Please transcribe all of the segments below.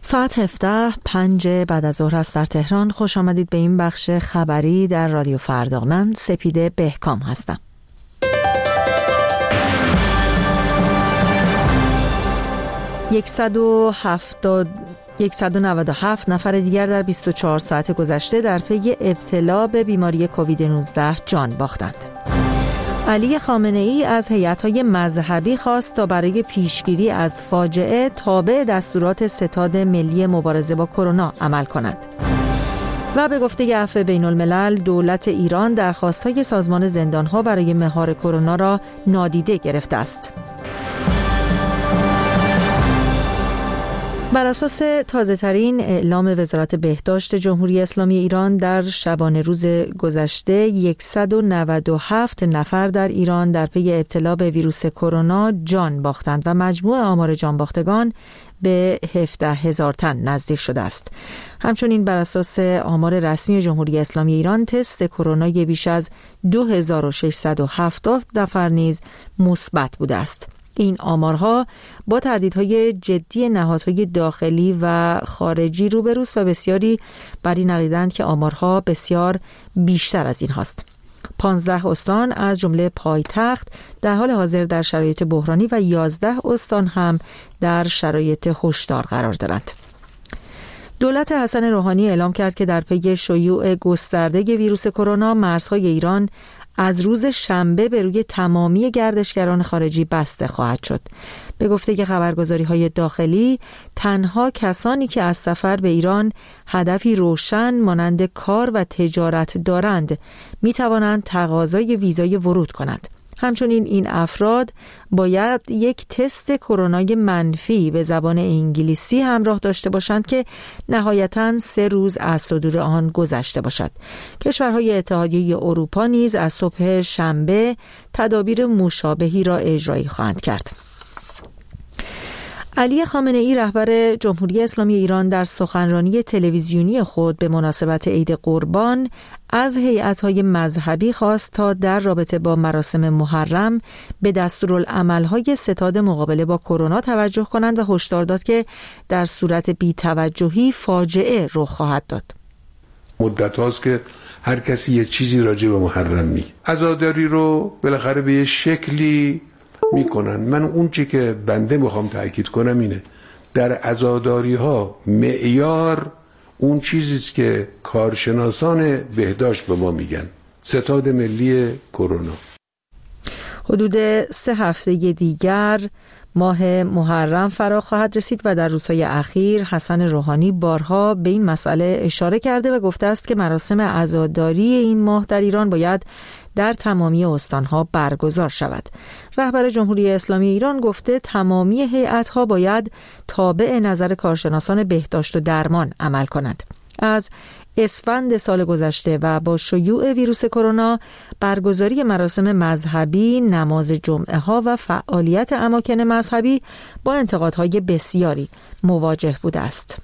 ساعت 17:05 بعد از ظهر است در تهران. خوش آمدید به این بخش خبری در رادیو فردا. من سپیده بهکام هستم. 197 نفر دیگر در 24 ساعت گذشته در پی ابتلا به بیماری کووید 19 جان باختند. علی خامنه ای از هیئت‌های مذهبی خواست تا برای پیشگیری از فاجعه تابع دستورات ستاد ملی مبارزه با کرونا عمل کند. و به گفته عفو بین الملل، دولت ایران درخواست‌های سازمان زندان‌ها برای مهار کرونا را نادیده گرفته است. بر اساس تازه‌ترین اعلام وزارت بهداشت جمهوری اسلامی ایران، در شبانه روز گذشته 197 نفر در ایران در پی ابتلا به ویروس کرونا جان باختند و مجموع آمار جان باختگان به 17,000 تن نزدیک شده است. همچنین بر اساس آمار رسمی جمهوری اسلامی ایران، تست کرونا بیش از 2670 نفر نیز مثبت بوده است. این آمارها با تهدیدهای جدی نهادهای داخلی و خارجی روبروست و بسیاری بر این عقیده‌اند که آمارها بسیار بیشتر از این هاست. 15 استان از جمله پایتخت در حال حاضر در شرایط بحرانی و 11 استان هم در شرایط هشدار قرار دارند. دولت حسن روحانی اعلام کرد که در پی شیوع گسترده ویروس کرونا، مرزهای ایران از روز شنبه به روی تمامی گردشگران خارجی بسته خواهد شد. به گفته که خبرگزاری‌های داخلی، تنها کسانی که از سفر به ایران هدفی روشن مانند کار و تجارت دارند می‌توانند تقاضای ویزای ورود کنند. همچنین این افراد باید یک تست کرونای منفی به زبان انگلیسی همراه داشته باشند که نهایتاً 3 روز از صدور آن گذشته باشد. کشورهای اتحادیه اروپا نیز از صبح شنبه تدابیر مشابهی را اجرایی خواهند کرد. علی خامنه ای رهبر جمهوری اسلامی ایران در سخنرانی تلویزیونی خود به مناسبت عید قربان از هیئت‌های مذهبی خواست تا در رابطه با مراسم محرم به دستورالعمل‌های ستاد مقابله با کرونا توجه کنند و هشدار داد که در صورت بی‌توجهی فاجعه رخ خواهد داد. مدت هاست که هر کسی یه چیزی راجع به محرم میگه. عزاداری رو بالاخره به یه شکلی میکنن. من اون چی که بنده میخوام تأکید کنم اینه، در عزاداری ها معیار اون چیزیست که کارشناسان بهداشت به ما میگن، ستاد ملی کرونا. حدود 3 هفته دیگر ماه محرم فرا خواهد رسید و در روزهای اخیر حسن روحانی بارها به این مسئله اشاره کرده و گفته است که مراسم عزاداری این ماه در ایران باید در تمامی استانها برگزار شود. رهبر جمهوری اسلامی ایران گفته تمامی هیئت‌ها باید تابع نظر کارشناسان بهداشت و درمان عمل کنند. از اسفند سال گذشته و با شیوع ویروس کرونا، برگزاری مراسم مذهبی، نماز جمعه ها و فعالیت اماکن مذهبی با انتقادهای بسیاری مواجه بوده است.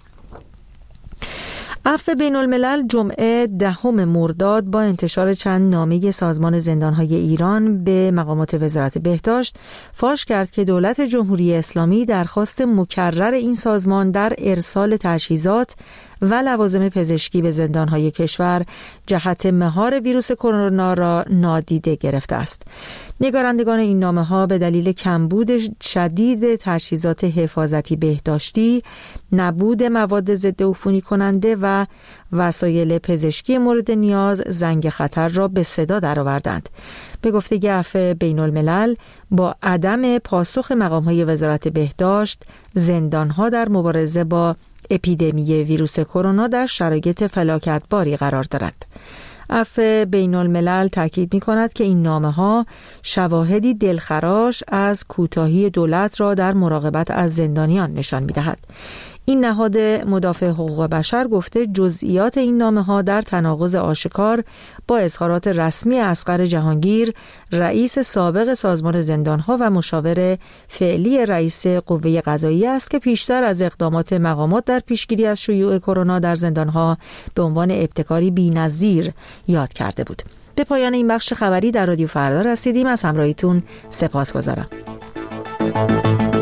عفو بین الملل جمعه 10 مرداد با انتشار چند نامه سازمان زندانهای ایران به مقامات وزارت بهداشت فاش کرد که دولت جمهوری اسلامی درخواست مکرر این سازمان در ارسال تجهیزات و لوازم پزشکی به زندانهای کشور جهت مهار ویروس کرونا را نادیده گرفته است. نگارندگان این نامه‌ها به دلیل کمبود شدید تجهیزات حفاظتی بهداشتی، نبود مواد ضد عفونی کننده و وسایل پزشکی مورد نیاز زنگ خطر را به صدا درآوردند. به گفته عفو بین الملل، با عدم پاسخ مقام‌های وزارت بهداشت، زندان‌ها در مبارزه با اپیدمی ویروس کرونا در شرایط فلاکتباری قرار دارند. عفو بین الملل تاکید می کند که این نامه‌ها شواهدی دلخراش از کوتاهی دولت را در مراقبت از زندانیان نشان می دهد. این نهاد مدافع حقوق بشر گفته جزئیات این نامه‌ها در تناقض آشکار با اظهارات رسمی اصغر جهانگیر، رئیس سابق سازمان زندان‌ها و مشاور فعلی رئیس قوه قضاییه است که پیشتر از اقدامات مقامات در پیشگیری از شیوع کرونا در زندان‌ها به عنوان ابتکاری بی‌نظیر یاد کرده بود. به پایان این بخش خبری در رادیو فردا رسیدیم. از همراهیتون سپاسگزارم.